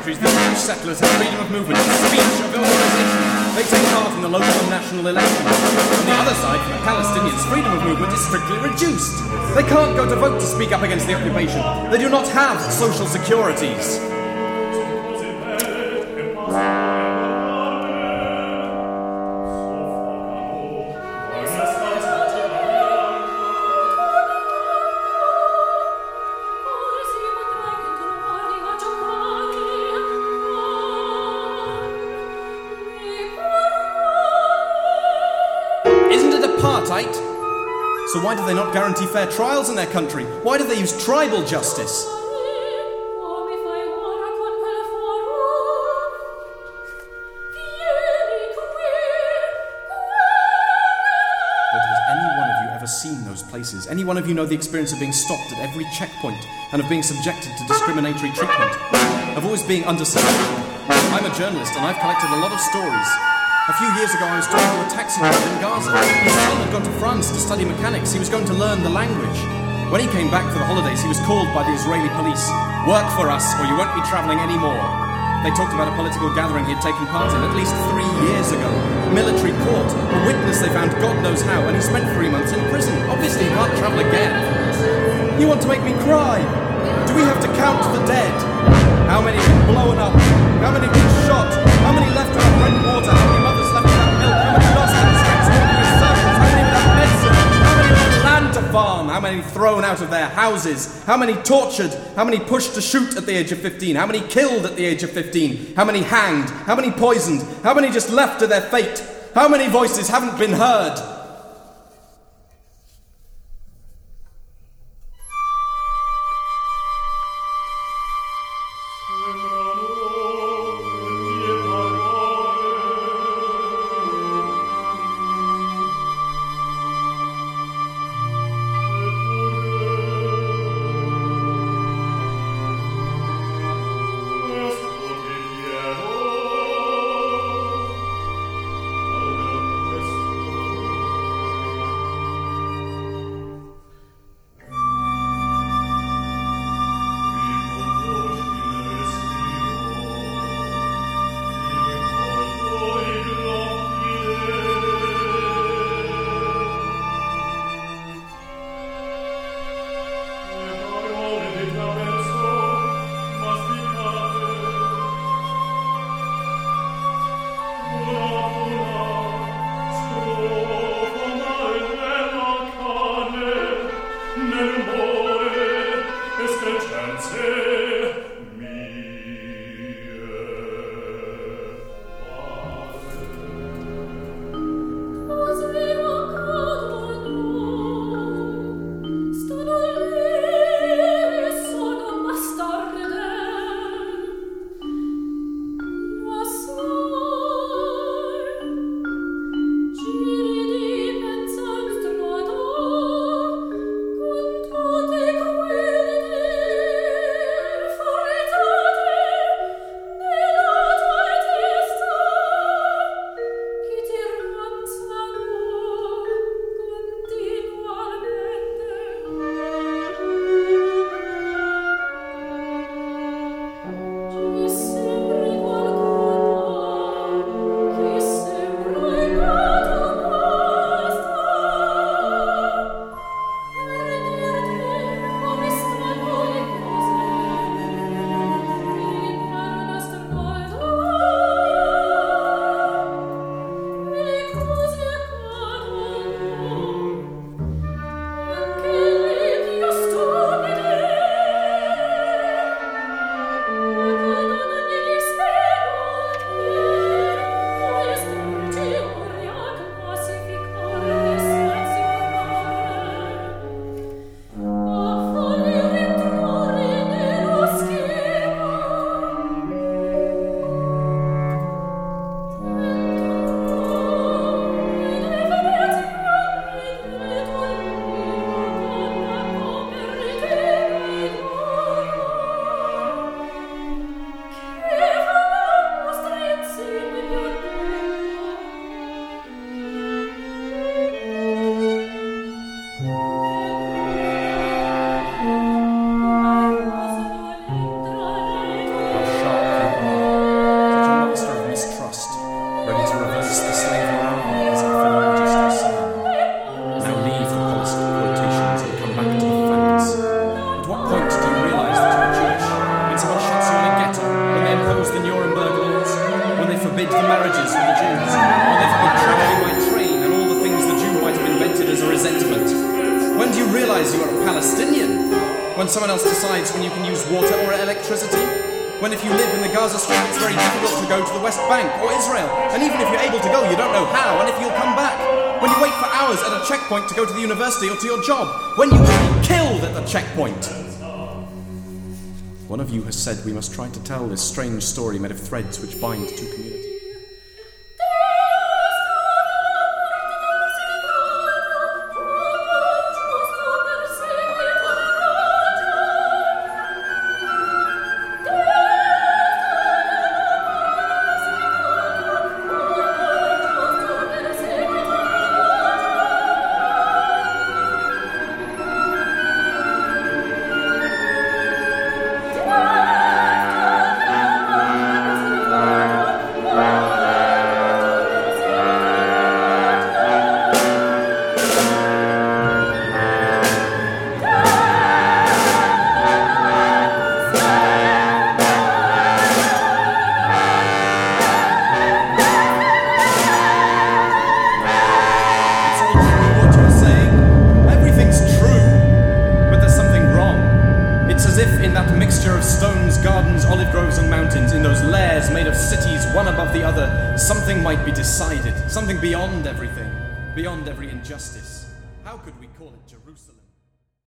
territories, the British settlers have freedom of movement, of speech, of organisation. They take part in the local and national elections. On the other side, for the Palestinians, freedom of movement is strictly reduced. They can't go to vote to speak up against the occupation. They do not have social securities. So why do they not guarantee fair trials in their country? Why do they use tribal justice? But has any one of you ever seen those places? Any one of you know the experience of being stopped at every checkpoint and of being subjected to discriminatory treatment? Of always being underserved? I'm a journalist and I've collected a lot of stories. A few years ago I was talking to a taxi driver in Gaza. His son had gone to France to study mechanics. He was going to learn the language. When he came back for the holidays, he was called by the Israeli police. Work for us or you won't be travelling anymore. They talked about a political gathering he had taken part in at least 3 years ago. Military court, a witness they found God knows how, and he spent 3 months in prison. Obviously he can't travel again. You want to make me cry? Do we have to count the dead? How many have been blown up? How many have been shot? How many left without bread and water? How many mothers left without milk? How many lost in the streets walking in circles? How many without medicine? How many without land to farm? How many thrown out of their houses? How many tortured? How many pushed to shoot at the age of 15? How many killed at the age of 15? How many hanged? How many poisoned? How many just left to their fate? How many voices haven't been heard? when someone else decides when you can use water or electricity? When if you live in the Gaza Strip, it's very difficult to go to the West Bank or Israel. And even if you're able to go, you don't know how and if you'll come back. When you wait for hours at a checkpoint to go to the university or to your job. When you can be killed at the checkpoint. One of you has said we must try to tell this strange story made of threads which bind two communities. Mixture of stones, gardens, olive groves and mountains, in those layers made of cities one above the other, something might be decided, something beyond everything, beyond every injustice. How could we call it Jerusalem?